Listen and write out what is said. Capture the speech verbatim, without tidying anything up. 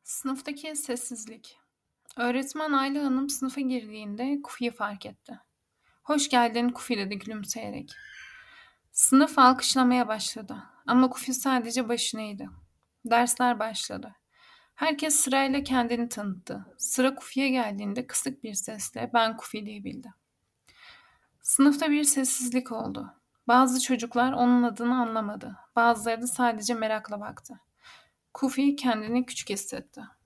Sınıftaki sessizlik. Öğretmen Ayla Hanım sınıfa girdiğinde Kufi'yi fark etti. "Hoş geldin Kufi" dedi gülümseyerek. Sınıf alkışlamaya başladı ama Kufi sadece başını eğdi. Dersler başladı. Herkes sırayla kendini tanıttı. Sıra Kufi'ye geldiğinde kısık bir sesle "Ben Kufi" diyebildi. Sınıfta bir sessizlik oldu. Bazı çocuklar onun adını anlamadı. Bazıları da sadece merakla baktı. Kufi kendini küçük hissetti.